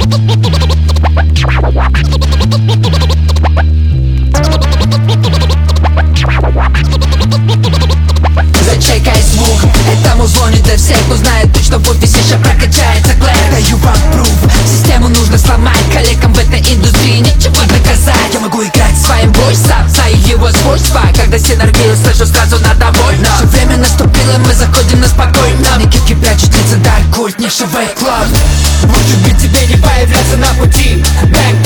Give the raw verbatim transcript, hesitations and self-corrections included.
Зачекай звук, это музло не для всех, но знает точно, вот и сейчас прокачается клэр. Даю вам пруф, систему нужно сломать. Коллегам в этой индустрии нечего доказать. Я могу играть своим войсом, знаю его свойства. Когда синергию слышу, сразу надо больно. Наше время наступило, мы заходим на спокойно. Никакие прячут лица, да, культ, не шивай клуб. Лучше бы тебе не появляться на пути. Бэнг